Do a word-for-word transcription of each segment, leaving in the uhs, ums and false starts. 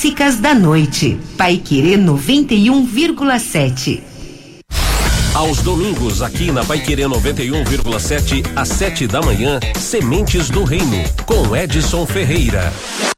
Clássicas da Noite, Paiquerê noventa e um vírgula sete. Aos domingos, aqui na Paiquerê noventa e um vírgula sete, às sete da manhã, Sementes do Reino, com Edson Ferreira.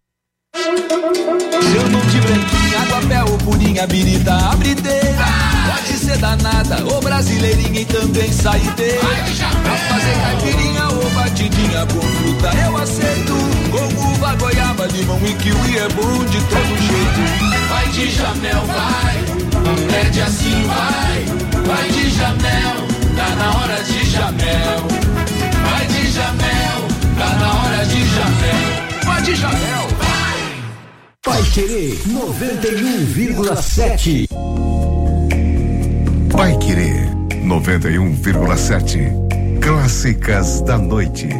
Chamam de branquinha, aguapé ou purinha, birita, abrideira. Pode ser danada ou brasileirinha e também saideira. Pra fazer caipirinha ou batidinha com fruta eu aceito. Com uva, goiaba, limão e kiwi é bom de todo jeito. Vai de Jamel, vai, pede assim, vai. Vai de Jamel, tá na hora de Jamel. Vai de Jamel, tá na hora de Jamel. Vai de Jamel, vai. Paiquerê noventa e um vírgula sete. Paiquerê noventa e um vírgula sete. Clássicas da Noite.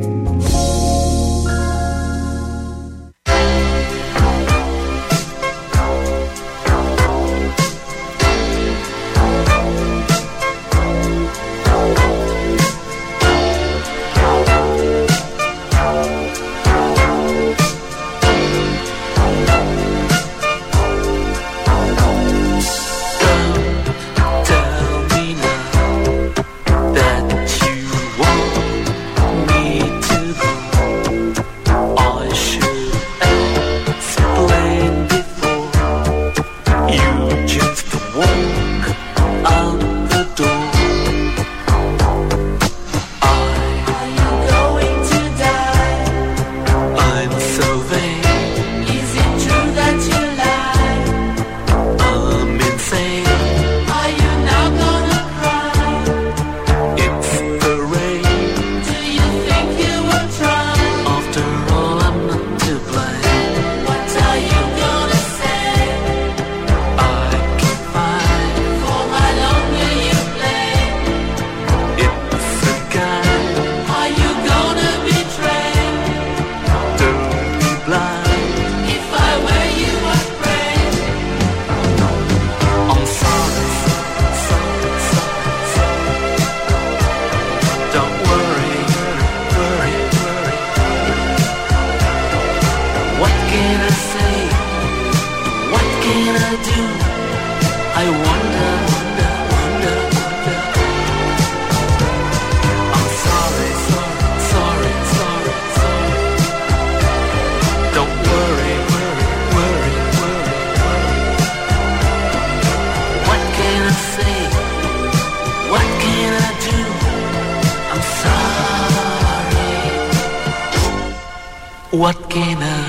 What can I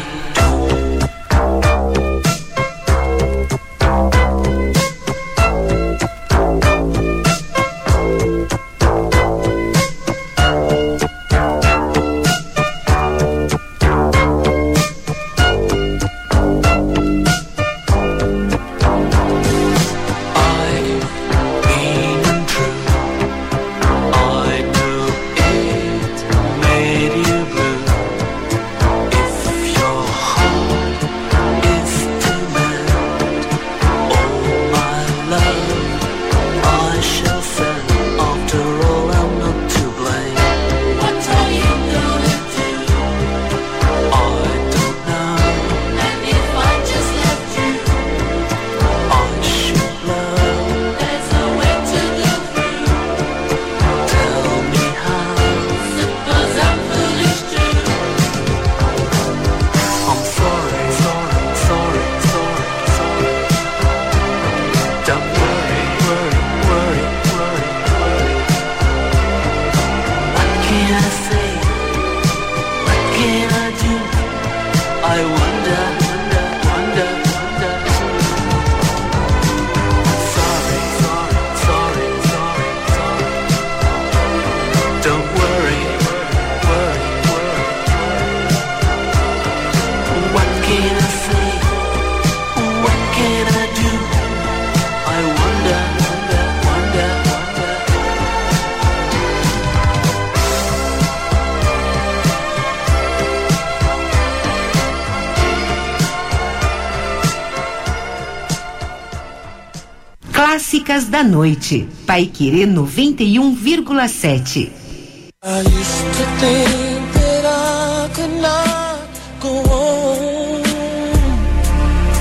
Clássicas da Noite, Paiquerê noventa e um vírgula sete. I used to think that I could not go on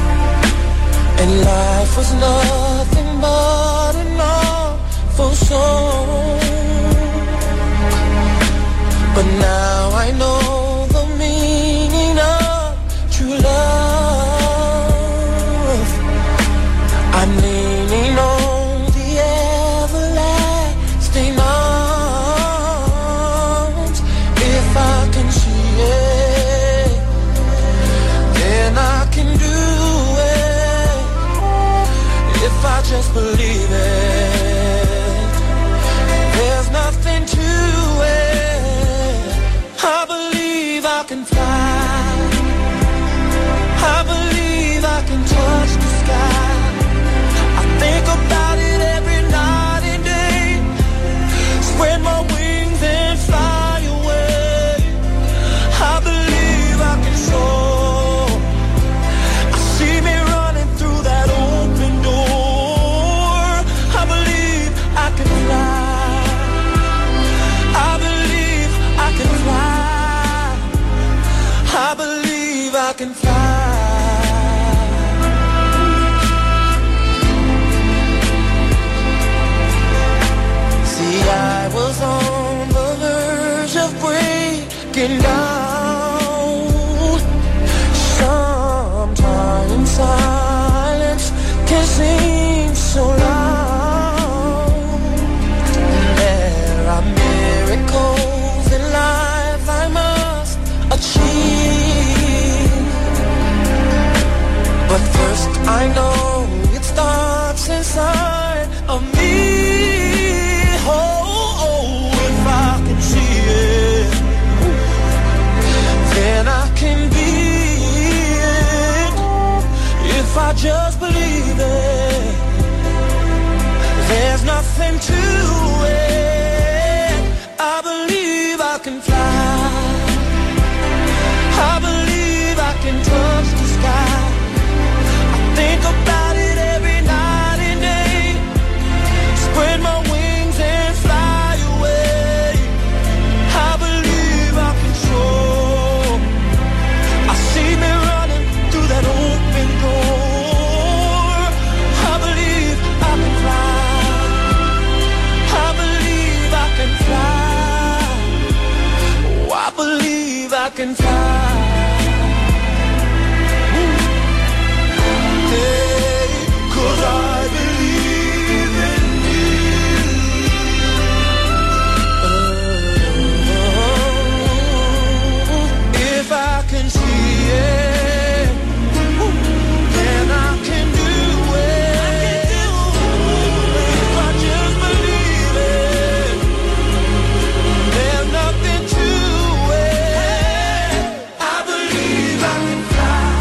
was nothing but an awful song. But now I know the meaning of true love. I'm leaning on the everlasting arms. If I can see it, then I can do it. If I just believe it, there's nothing to it. I believe I can fly. I believe I can touch the sky. I think about it every night and day. Spread my wings and fly away. I believe I can soar. I see me running through that open door. I believe I can fly. I believe I can fly. I believe I can fly. See, I was on the verge of breaking down. Sometimes silence can seem so loud. There are miracles in life I must achieve. But first I know it starts inside of me. Oh, oh, if I can see it, then I can be it. If I just believe it, there's nothing to it. I believe I can fly. I believe I can touch the sky. I think about it every night and day. Spread my wings and fly away. I believe I can soar. I see me running through that open door. I believe I can fly. I believe I can fly. Oh, I believe I can fly. Hey, 'cause I believe in you. Oh, if I can see it, then I can do it. If I just believe it, there's nothing to it. I believe I can fly.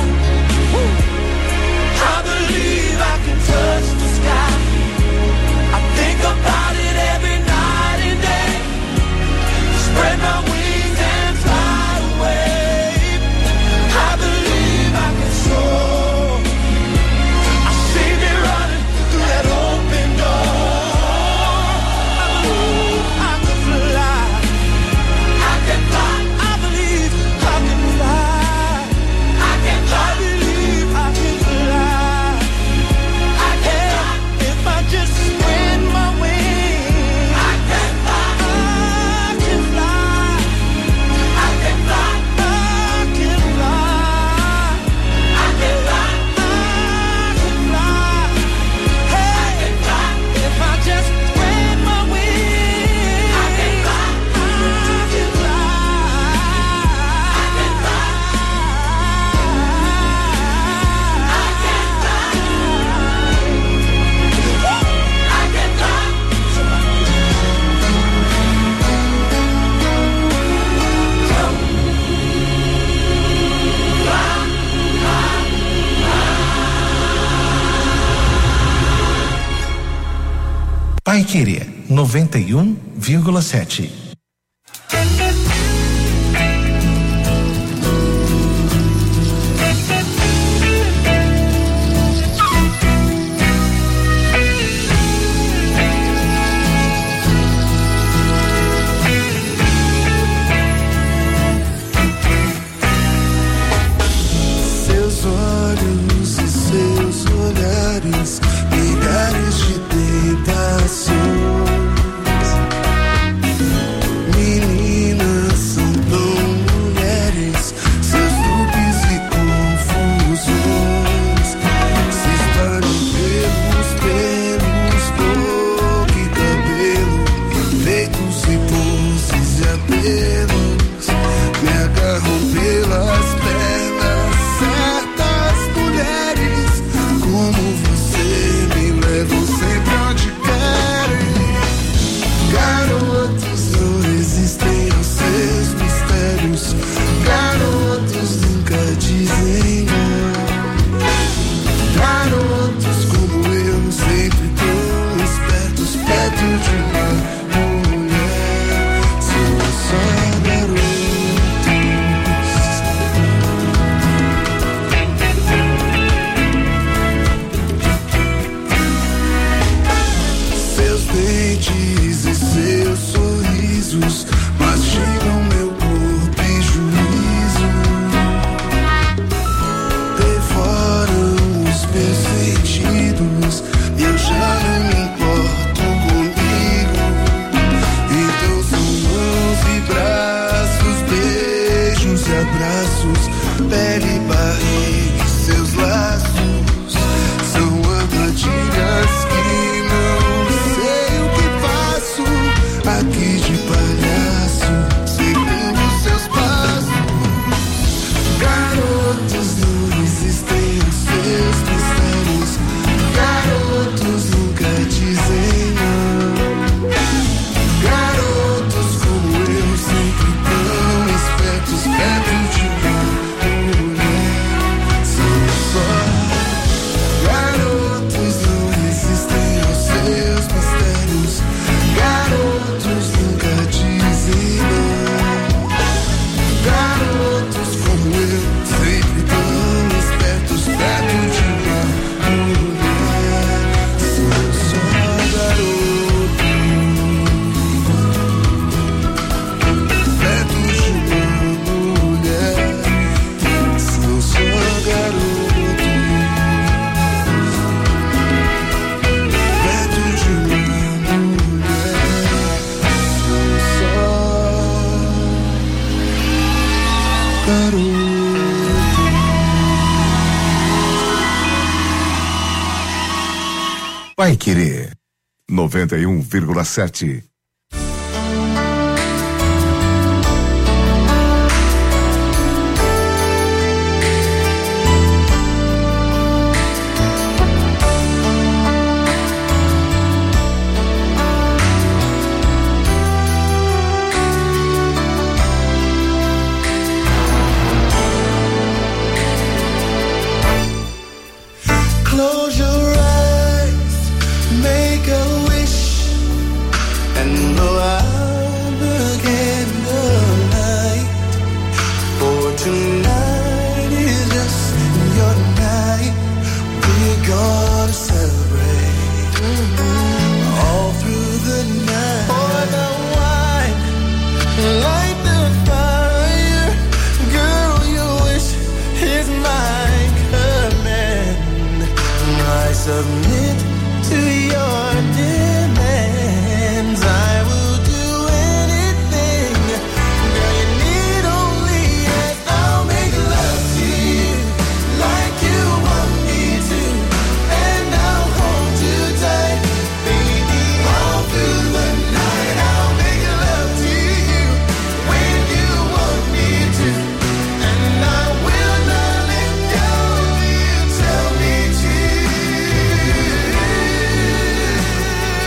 I believe I can touch the sky. I think about it every night and day. Spread my wings and fly away. I believe I can soar. I see me running through that open door. I believe I can fly. I can fly. I believe I can fly. I can fly. I believe I can fly. I can fly. If I just spread my wings, I can fly. I can fly. I can fly. I can fly. I can fly. I can fly. Hey, I can fly. If I just spread my wings, I can fly. I can fly. I can fly. I can fly. I can fly. Paiquerê noventa e um vírgula sete. Seus olhos e seus olhares abraços mastigam meu corpo e juízo, devoram os meus sentidos e eu já não me importo comigo. Então são mãos e braços, beijos e abraços, pele e barriga e seus laços. São armadilhas que não sei o que faço aqui de palhaço, seguindo seus passos. Garotos não existem os seus mistérios, garotos nunca dizem não. Garotos como eu sempre tão espertos perto de mim, mulher. São só garotos, não existem os seus mistérios, garotos nunca dizem não. Garotos como eu sempre tão espertos perto de mim, mulher. São só garotos perto de mim, mulher. São só garotos perto de mim, mulher. São só garotos. Vai Querer noventa e um vírgula sete. Close your eyes, make a wish, and blow out the candlelight. For tonight is just your night. We're gonna celebrate all through the night. Pour the wine, light the fire. Girl, your wish is my command. I submit to your demands. I will do anything. Girl, you need only ask. I'll make love to you like you want me to, and I'll hold you tight, baby, all through the night. I'll make love to you when you want me to, and I will not let go. You tell me to.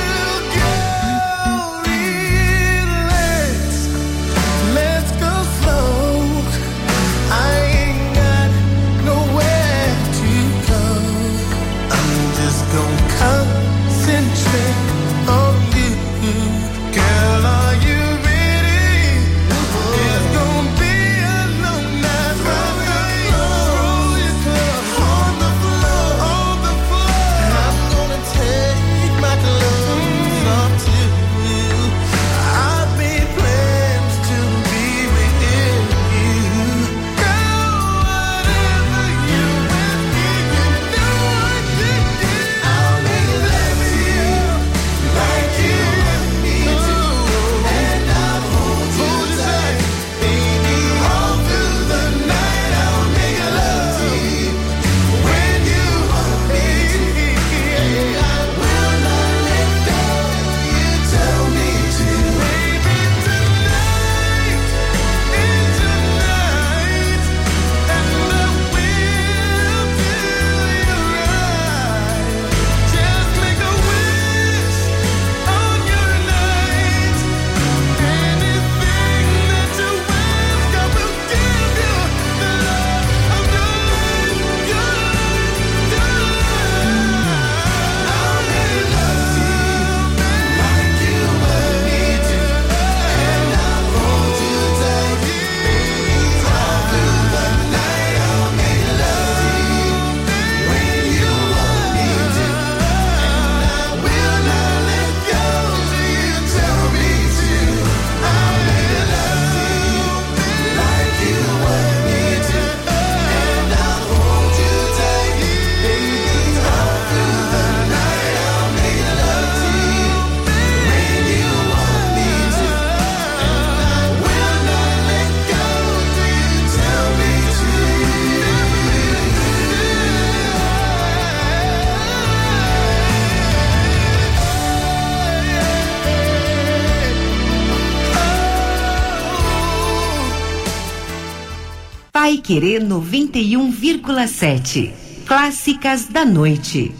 Paiquerê noventa e um vírgula sete. Clássicas da noite.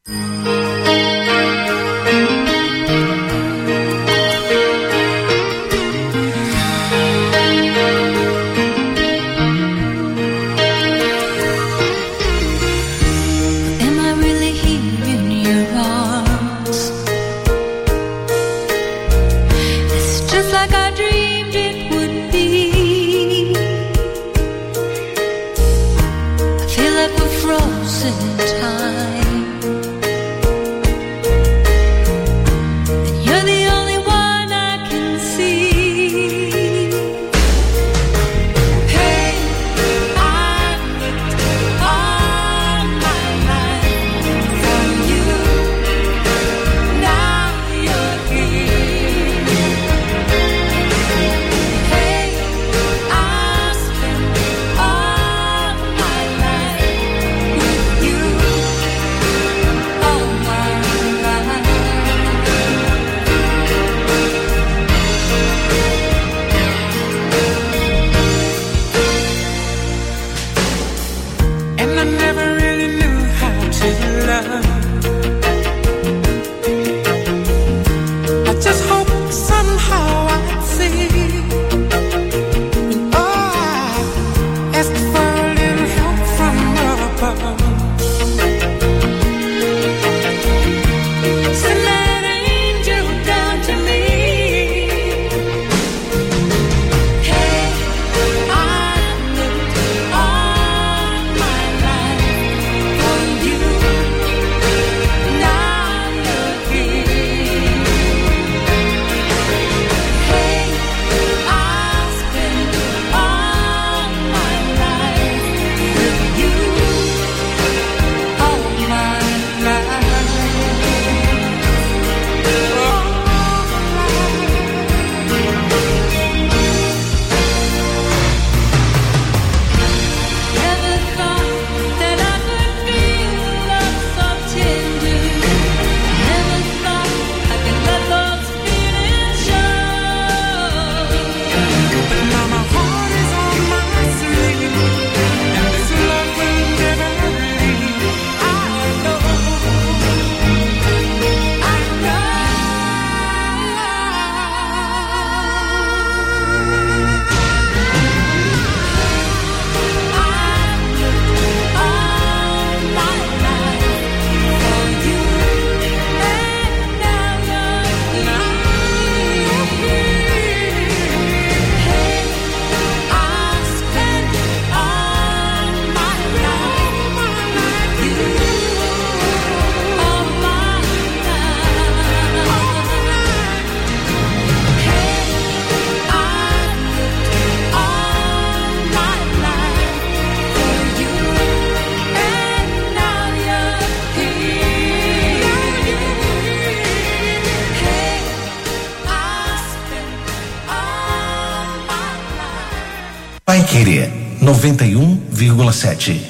Paiquerê noventa e um vírgula sete.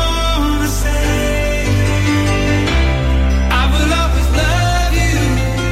I will always love you.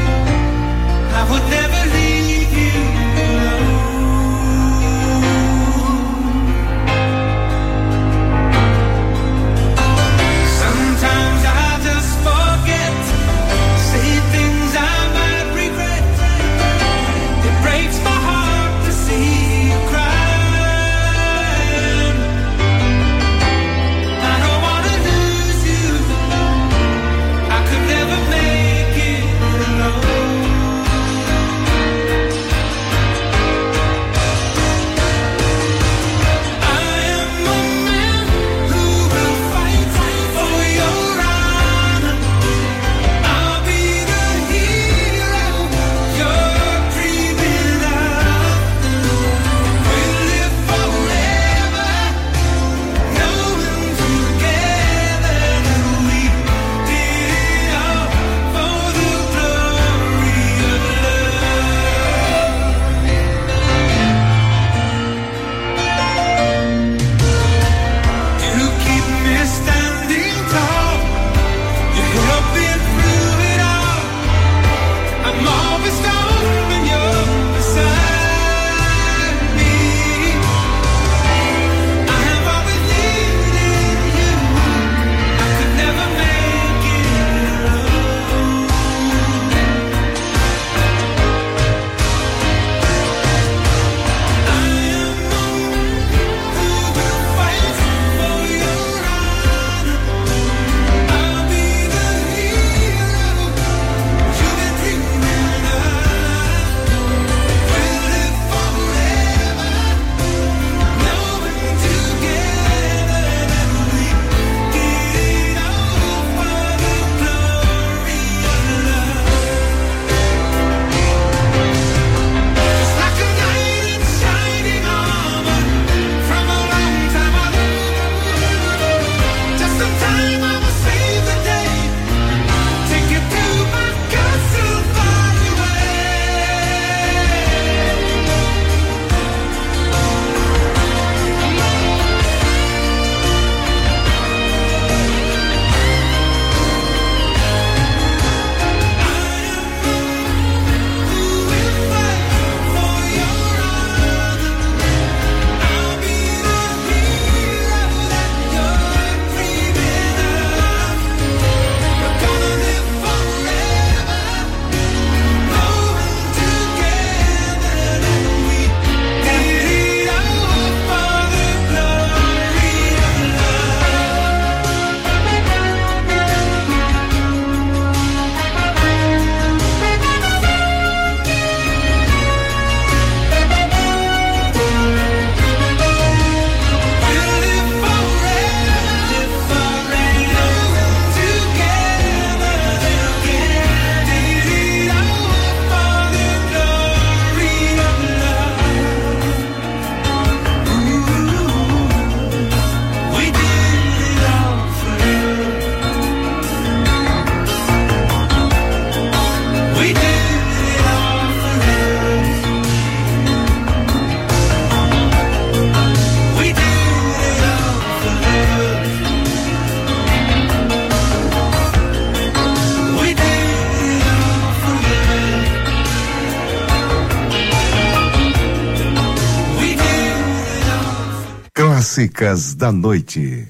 Clássicas da Noite.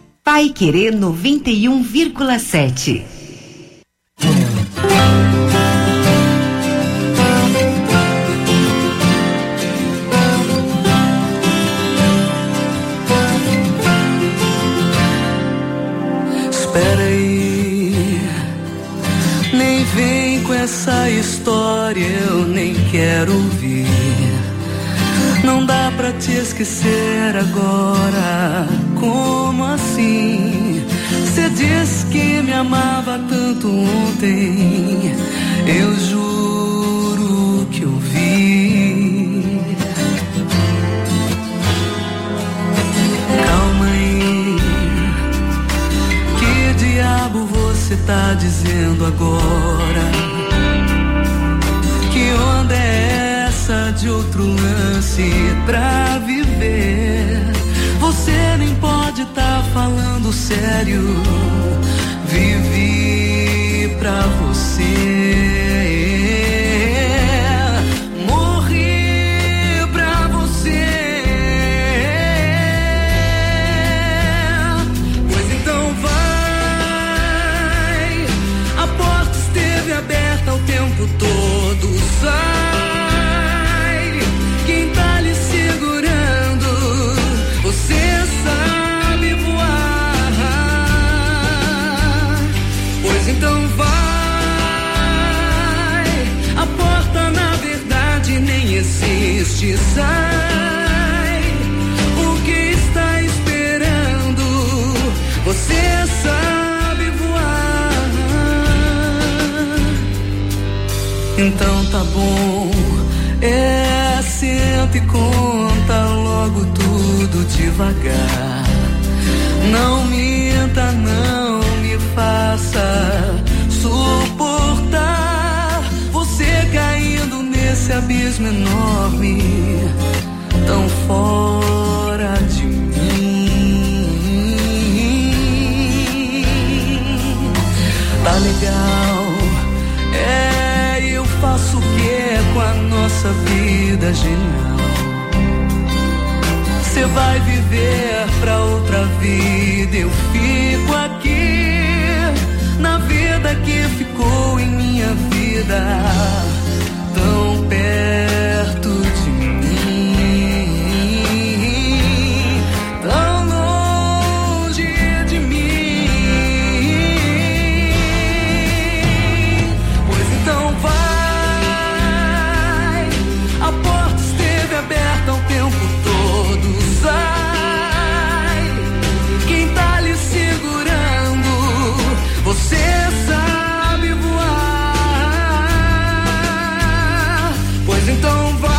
Paiquerê noventa e um vírgula sete. essa história eu nem quero ouvir. Não dá pra te esquecer agora. Como assim? Você disse que me amava tanto ontem. Eu juro que eu vi. Calma aí. Que diabo você tá dizendo agora? Que onda é essa de outro lance pra viver? Você nem pode tá falando sério. Vivi pra você. Morri pra você. Pois então vai. A porta esteve aberta o tempo todo. Sai. Quem tá lhe segurando? Você sabe voar. Pois então vai. A porta na verdade nem existe. Sai. O que está esperando? Você sabe voar. Então tá bom. É, senta e conta logo tudo devagar. Não minta, não me faça suportar você caindo nesse abismo enorme, tão fora de mim. Tá legal, é, eu faço o que com a nossa vida genial? Você vai viver pra outra vida, eu fico aqui na vida que ficou em minha vida, tão perto de mim, tão longe de mim. Pois então vai, a porta esteve aberta o tempo todo. Sai, quem tá lhe segurando? Você sabe voar. Pois então vai.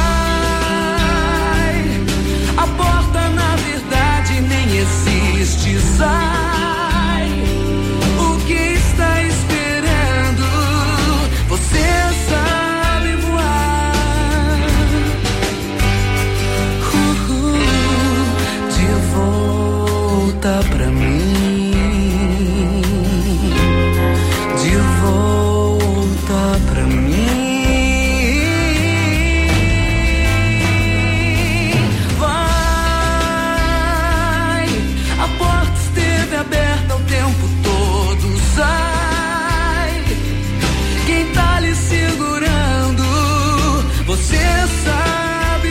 A porta na verdade nem existe. Sai. O que está esperando? Você sabe voar. Uhul. De volta pra mim. De volta pra mim. Vai. A porta esteve aberta o tempo todo. Sai. Quem tá lhe segurando? Você sabe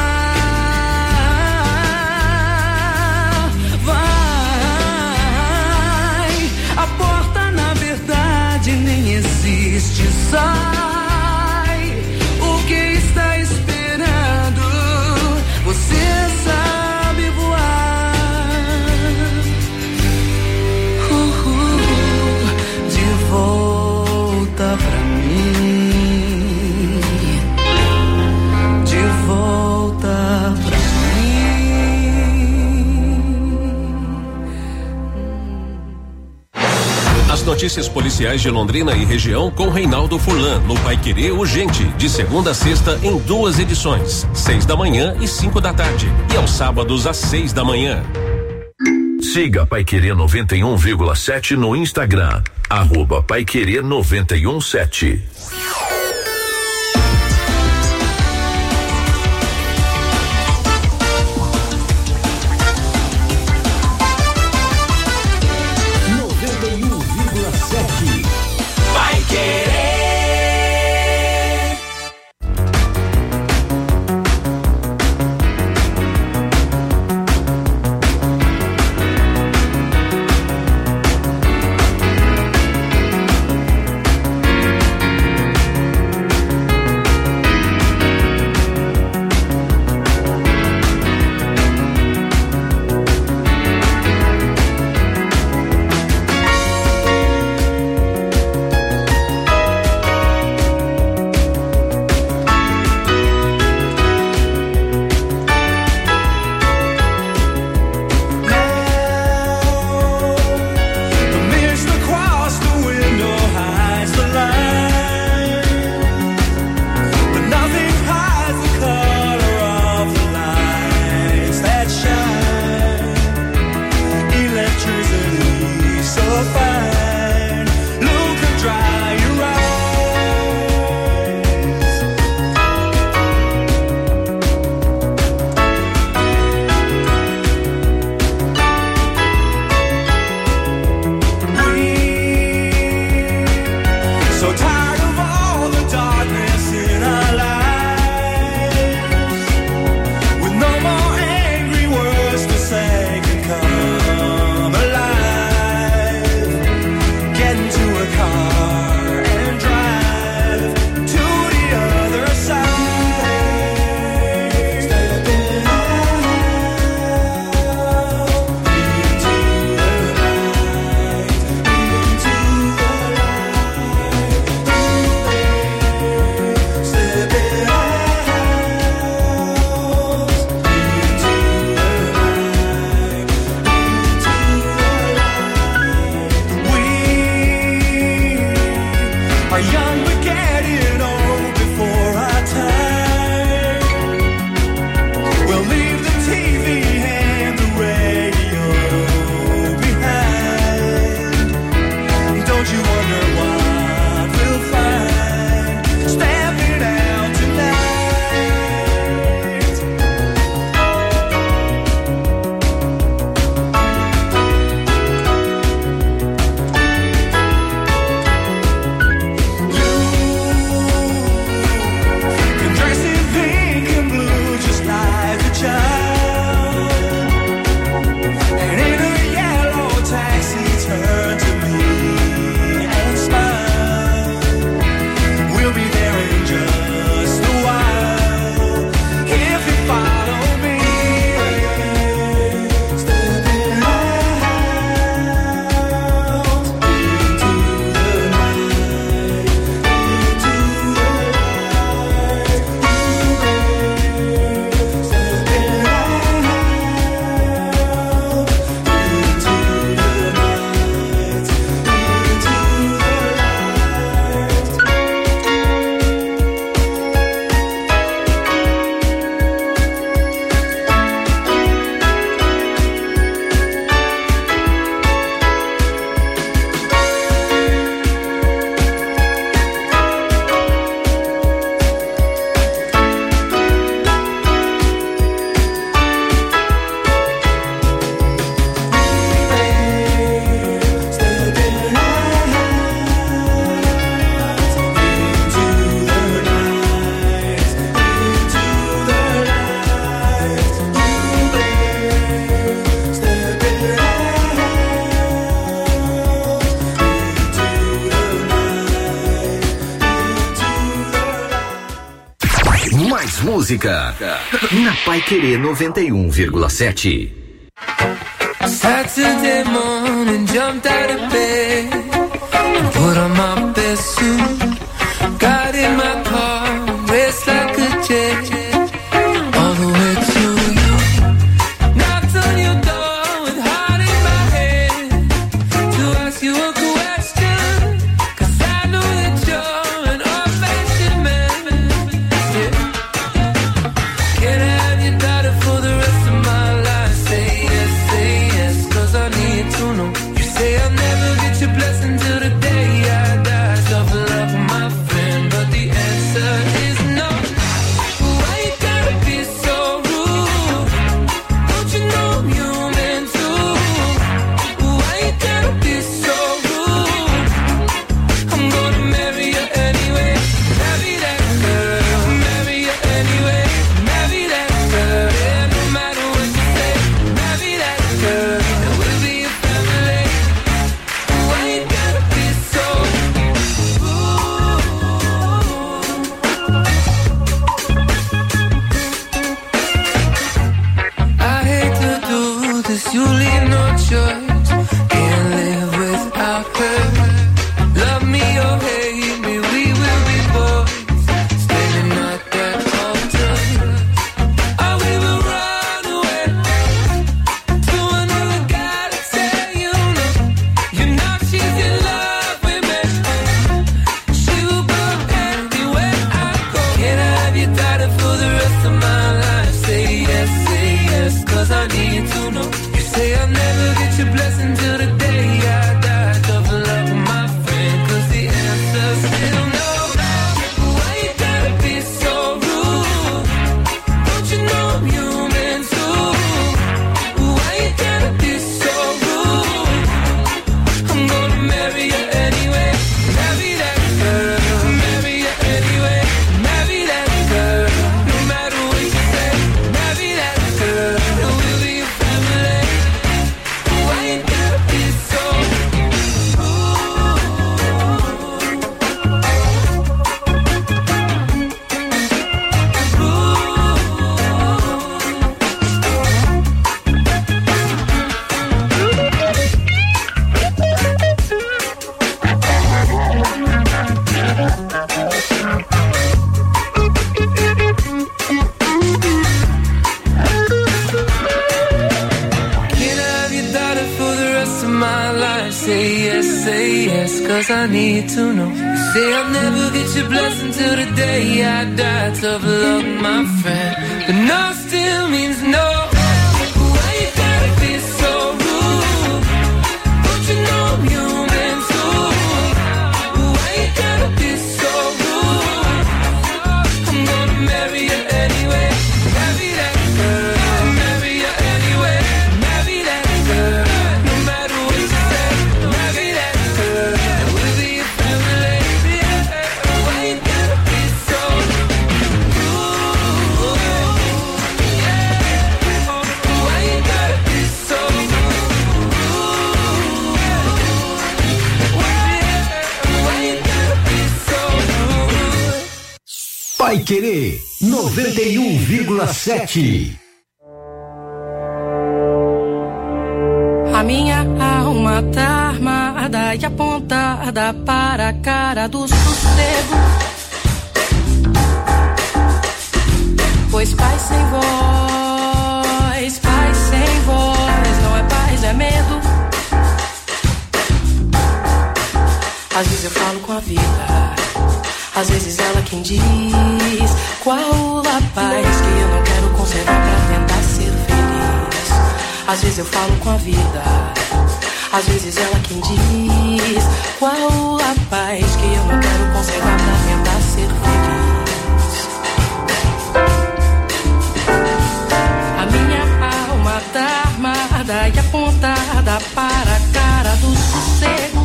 voar. Vai. A porta na verdade nem existe. Sai. O que está esperando? Você sabe voar. Uhul. De volta pra mim. De volta pra As notícias policiais de Londrina e região com Reinaldo Furlan, no Paiquerê Urgente, de segunda a sexta em duas edições, seis da manhã e cinco da tarde, e aos sábados às seis da manhã. Siga Paiquerê noventa e um vírgula sete no Instagram, arroba Paiquerê noventa e um sete. Our young were getting old before our time. We'll leave the T V and the radio behind. Don't you wonder what we'll find stepping out tonight? Música na Paiquerê noventa e um vírgula sete. Saturday morning, jumped out of bed and put on my best suit. Got in my car, raced like a jet all the way to you. Knocked on your door with heart in my head to ask you a question, 'cause I know that you're an old-fashioned man. Yeah. Can I have your daughter for the rest of my life? Say yes, say yes, 'cause I need to know. You say I'll never get your blessing till the day I die. Self-love. else I need to know. You say I'll never get your blessing till the day I die. Tough luck, my friend, but no still means no. Why you gotta be so rude? Don't you know I'm human too? Why you gotta be so rude? I'm gonna marry you anyway. Marry that girl. Marry you anyway. Marry that girl. No matter what you say. Marry that girl. And we'll be a family. Yeah. Why you gotta be so rude? Yeah. Why you gotta be so rude? Why you gotta be so rude? Paiquerê noventa e um vírgula sete. A minha alma tá armada e apontada para a cara do sossego. Pois paz sem voz, paz sem voz, não é paz, é medo. Às vezes eu falo com a vida, às vezes ela quem diz qual a paz que eu não quero conservar pra tentar ser feliz. Às vezes eu falo com a vida, às vezes ela quem diz qual a paz que eu não quero conservar pra tentar ser feliz. A minha alma tá armada e apontada para a cara do sossego.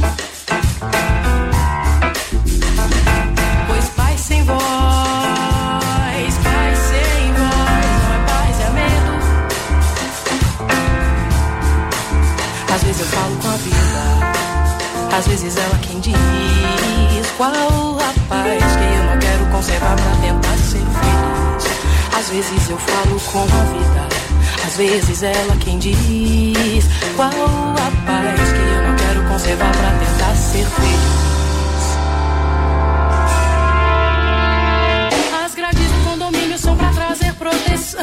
Pois paz sem voz, paz sem voz, não é paz, é medo. Às vezes eu falo com a vida, às vezes ela quem diz qual a paz que eu não quero conservar pra tentar ser feliz. Às vezes eu falo com a vida, às vezes ela quem diz qual a paz que eu não quero conservar pra tentar ser feliz. As grades do condomínio são pra trazer proteção,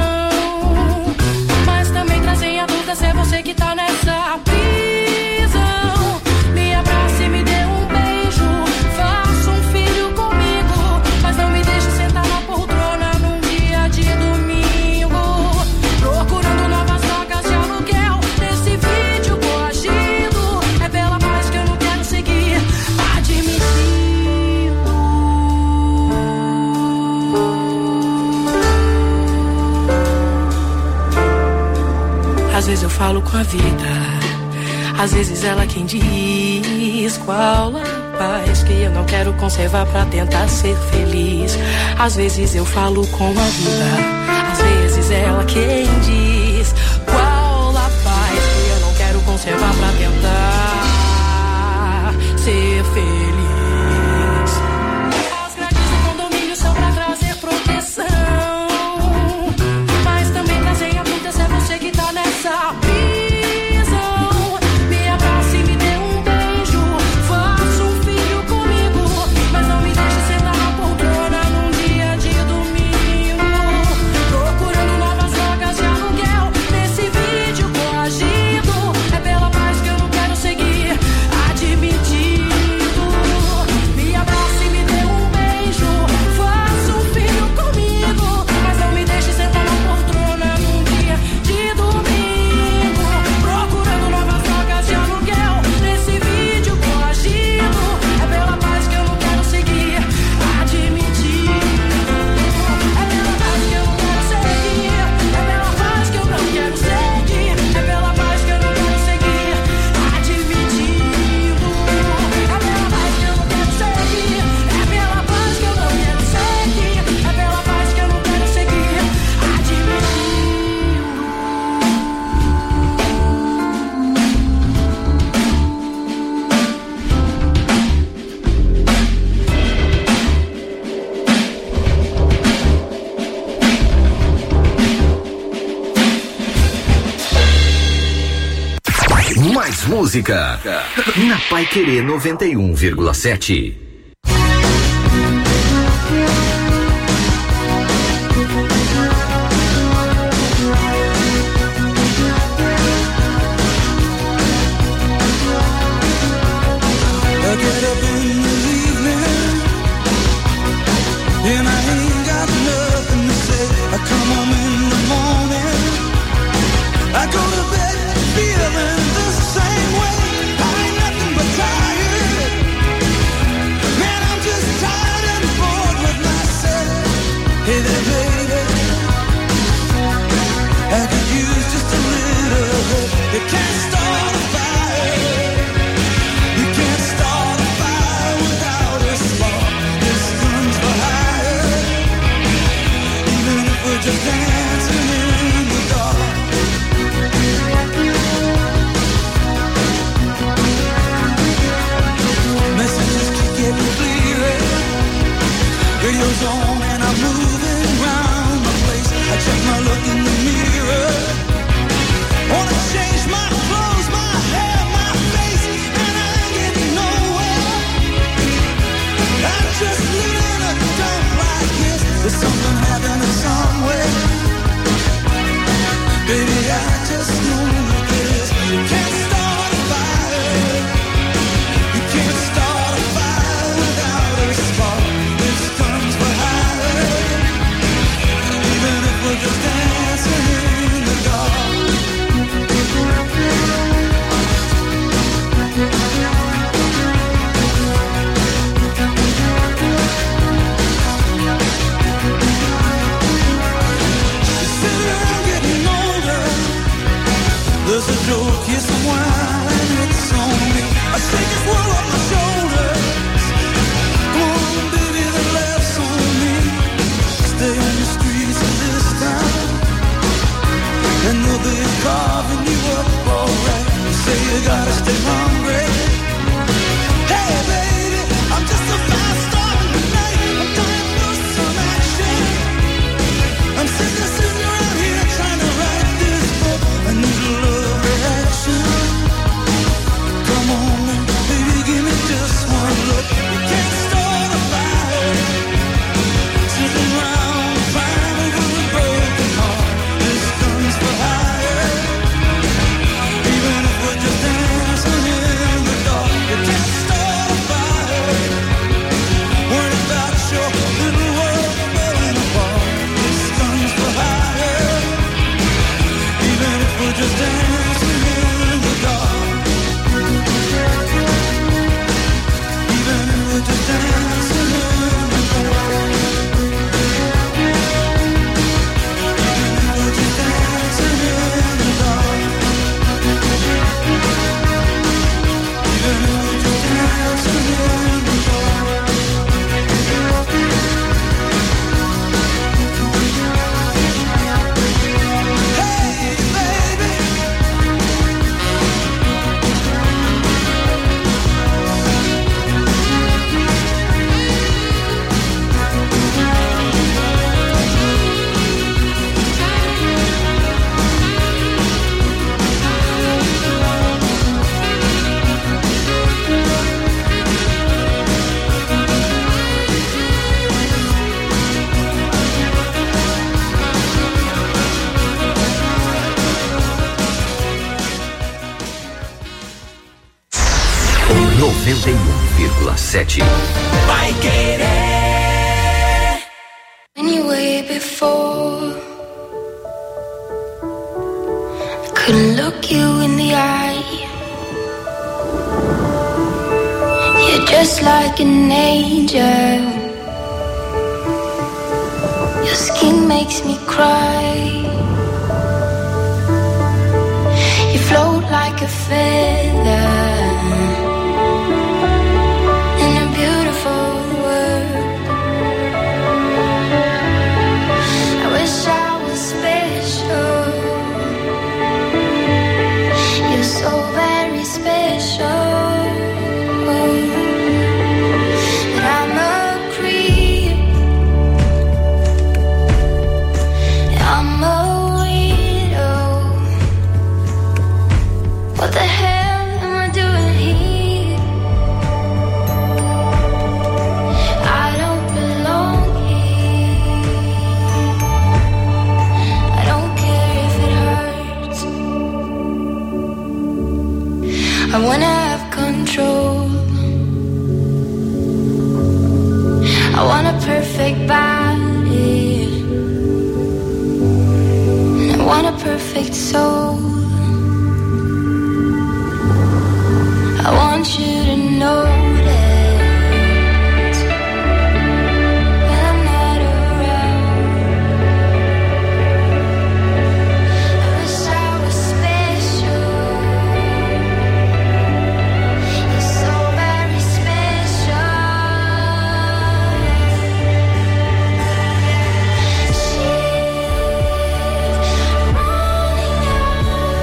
mas também trazem a dúvida se é você que tá nessa prisão. Me abraça e me dê um beijo, faça um filho comigo, mas não me deixe sentar na poltrona num dia de domingo, procurando novas vagas de aluguel nesse vídeo coagido. É pela paz que eu não quero seguir, admitindo. Às vezes eu falo com a vida, às vezes ela quem diz qual a paz que eu não quero conservar pra tentar ser feliz. Às vezes eu falo com a vida, às vezes ela quem diz qual a paz que eu não quero conservar pra tentar ser feliz. As grades do condomínio são pra trazer proteção, mas também trazem a dúvida se é você que tá nessa prisão. Me abraça e me dê um beijo, faça um filho comigo, mas não me deixe sentar na poltrona num dia de domingo, procurando novas vagas de aluguel nesse vídeo coagido. É pela paz que eu não quero seguir, admitido. Me abraça e me dê um beijo, faça um filho comigo, mas não me deixe sentar na poltrona num dia de domingo, procurando novas vagas de aluguel nesse vídeo coagido. É pela paz que eu não quero seguir, admitido. É pela paz que eu não quero seguir, é pela paz que eu não quero seguir, é pela paz que eu não quero seguir, admitido. É pela paz que eu não quero seguir, é pela paz que eu não quero seguir, é pela paz que eu não quero seguir, admitido. Mais música na Paiquerê noventa e um vírgula sete. Look at sete. Vai querer. Anyway, before I couldn't look you in the eye. You're just like an angel. Your skin makes me cry. You float like a feather in a beautiful world. I wish I was special. You're so very special. But I'm a creep. I'm a weirdo. What the hell am I doing here? I don't belong here. I don't care if it hurts. I wanna have control. I want a perfect body. And I want a perfect soul. I want you to know that when I'm not around, I wish I was special. You're so very special. She's running out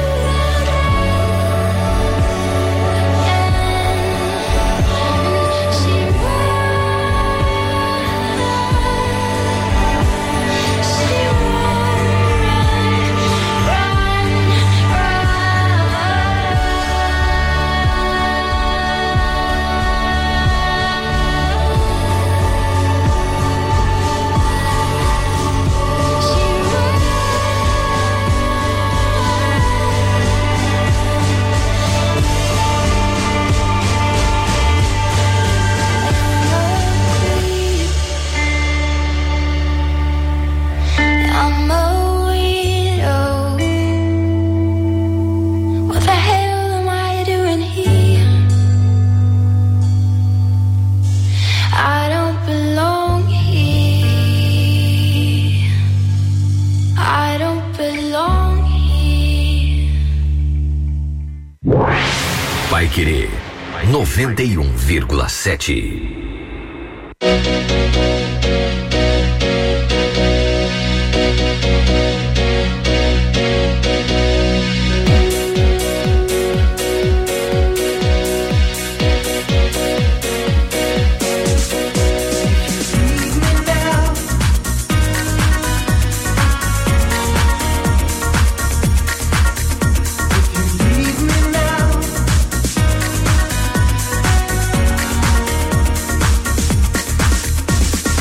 I'm a weirdo. What the hell am I doing here? I don't belong here. I don't belong here. Vai Querer noventa e um vírgula sete. Leave me now.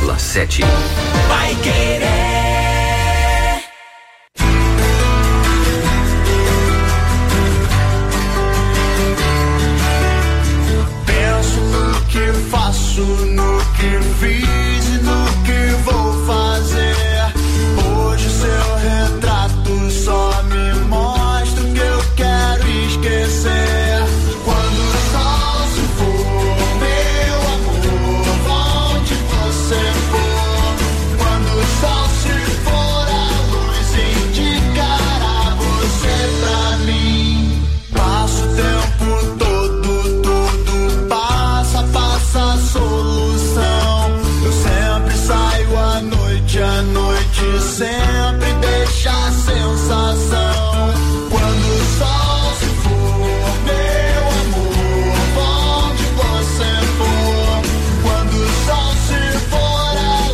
vírgula sete. Vai Querer.